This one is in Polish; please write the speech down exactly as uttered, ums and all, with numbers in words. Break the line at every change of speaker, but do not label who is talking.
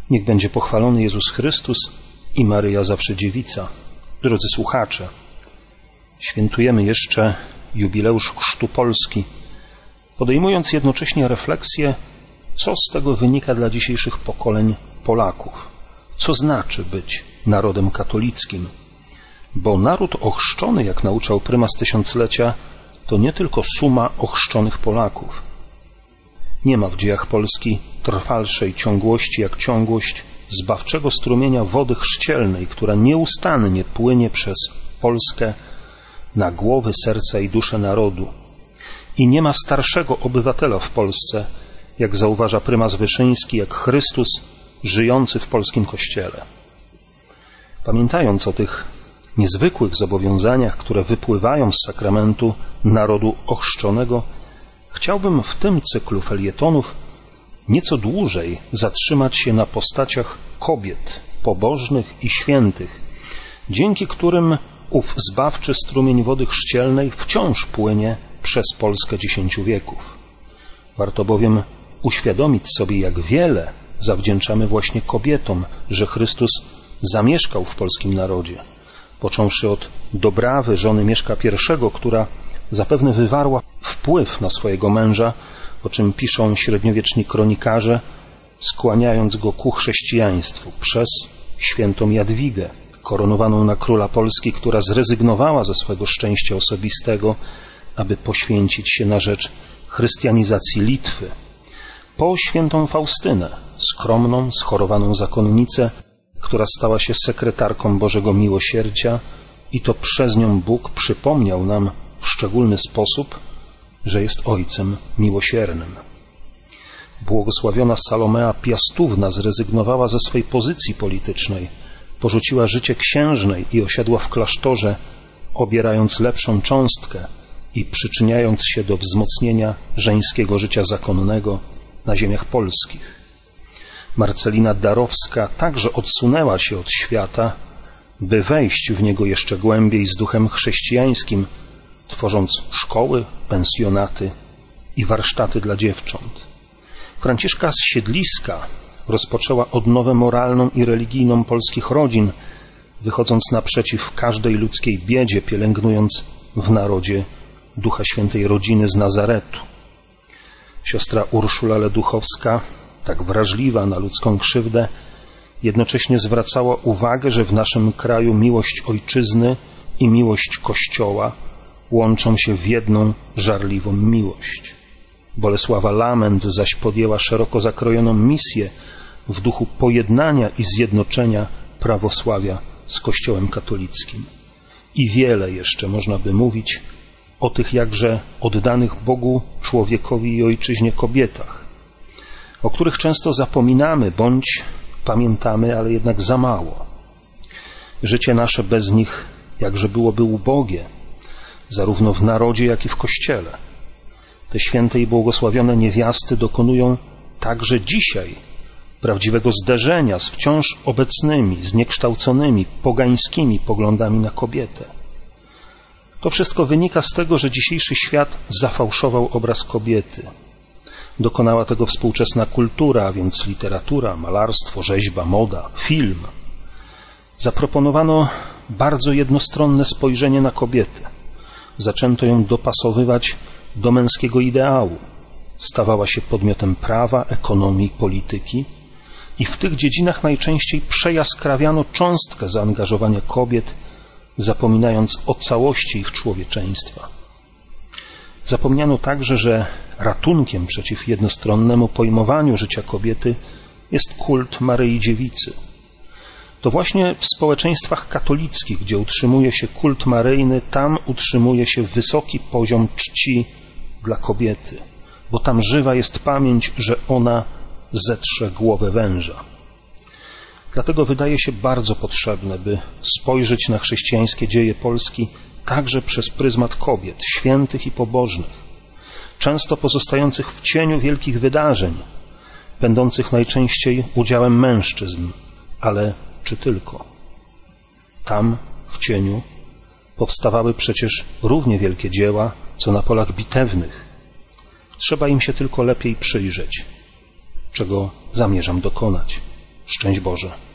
Niech będzie pochwalony Jezus Chrystus i Maryja Zawsze Dziewica. Drodzy słuchacze, świętujemy jeszcze jubileusz chrztu Polski, podejmując jednocześnie refleksję, co z tego wynika dla dzisiejszych pokoleń Polaków. Co znaczy być narodem katolickim? Bo naród ochrzczony, jak nauczał prymas tysiąclecia, to nie tylko suma ochrzczonych Polaków. Nie ma w dziejach Polski trwalszej ciągłości jak ciągłość zbawczego strumienia wody chrzcielnej, która nieustannie płynie przez Polskę na głowy, serca i duszę narodu. I nie ma starszego obywatela w Polsce, jak zauważa prymas Wyszyński, jak Chrystus żyjący w polskim Kościele. Pamiętając o tych niezwykłych zobowiązaniach, które wypływają z sakramentu narodu ochrzczonego, chciałbym w tym cyklu felietonów nieco dłużej zatrzymać się na postaciach kobiet pobożnych i świętych, dzięki którym ów zbawczy strumień wody chrzcielnej wciąż płynie przez Polskę dziesięciu wieków. Warto bowiem uświadomić sobie, jak wiele zawdzięczamy właśnie kobietom, że Chrystus zamieszkał w polskim narodzie, począwszy od Dobrawy, żony Mieszka I, która zapewne wywarła wpływ na swojego męża, o czym piszą średniowieczni kronikarze, skłaniając go ku chrześcijaństwu, przez świętą Jadwigę, koronowaną na króla Polski, która zrezygnowała ze swego szczęścia osobistego, aby poświęcić się na rzecz chrystianizacji Litwy, po świętą Faustynę, skromną, schorowaną zakonnicę, która stała się sekretarką Bożego Miłosierdzia i to przez nią Bóg przypomniał nam w szczególny sposób, że jest Ojcem miłosiernym. Błogosławiona Salomea Piastówna zrezygnowała ze swej pozycji politycznej, porzuciła życie księżnej i osiadła w klasztorze, obierając lepszą cząstkę i przyczyniając się do wzmocnienia żeńskiego życia zakonnego na ziemiach polskich. Marcelina Darowska także odsunęła się od świata, by wejść w niego jeszcze głębiej z duchem chrześcijańskim, tworząc szkoły, pensjonaty i warsztaty dla dziewcząt. Franciszka z Siedliska rozpoczęła odnowę moralną i religijną polskich rodzin, wychodząc naprzeciw każdej ludzkiej biedzie, pielęgnując w narodzie Ducha Świętej Rodziny z Nazaretu. Siostra Urszula Leduchowska, tak wrażliwa na ludzką krzywdę, jednocześnie zwracała uwagę, że w naszym kraju miłość ojczyzny i miłość Kościoła łączą się w jedną żarliwą miłość. Bolesława Lament zaś podjęła szeroko zakrojoną misję w duchu pojednania i zjednoczenia prawosławia z Kościołem katolickim. I wiele jeszcze można by mówić o tych jakże oddanych Bogu, człowiekowi i ojczyźnie kobietach, o których często zapominamy bądź pamiętamy, ale jednak za mało. Życie nasze bez nich jakże byłoby ubogie, zarówno w narodzie, jak i w Kościele. Te święte i błogosławione niewiasty dokonują także dzisiaj prawdziwego zderzenia z wciąż obecnymi, zniekształconymi, pogańskimi poglądami na kobietę. To wszystko wynika z tego, że dzisiejszy świat zafałszował obraz kobiety. Dokonała tego współczesna kultura, a więc literatura, malarstwo, rzeźba, moda, film. Zaproponowano bardzo jednostronne spojrzenie na kobietę. Zaczęto ją dopasowywać do męskiego ideału. Stawała się podmiotem prawa, ekonomii, polityki i w tych dziedzinach najczęściej przejaskrawiano cząstkę zaangażowania kobiet, zapominając o całości ich człowieczeństwa. Zapomniano także, że ratunkiem przeciw jednostronnemu pojmowaniu życia kobiety jest kult Maryi Dziewicy. To właśnie w społeczeństwach katolickich, gdzie utrzymuje się kult maryjny, tam utrzymuje się wysoki poziom czci dla kobiety, bo tam żywa jest pamięć, że ona zetrze głowę węża. Dlatego wydaje się bardzo potrzebne, by spojrzeć na chrześcijańskie dzieje Polski także przez pryzmat kobiet, świętych i pobożnych, często pozostających w cieniu wielkich wydarzeń, będących najczęściej udziałem mężczyzn, ale czy tylko? Tam, w cieniu, powstawały przecież równie wielkie dzieła, co na polach bitewnych. Trzeba im się tylko lepiej przyjrzeć, czego zamierzam dokonać. Szczęść Boże.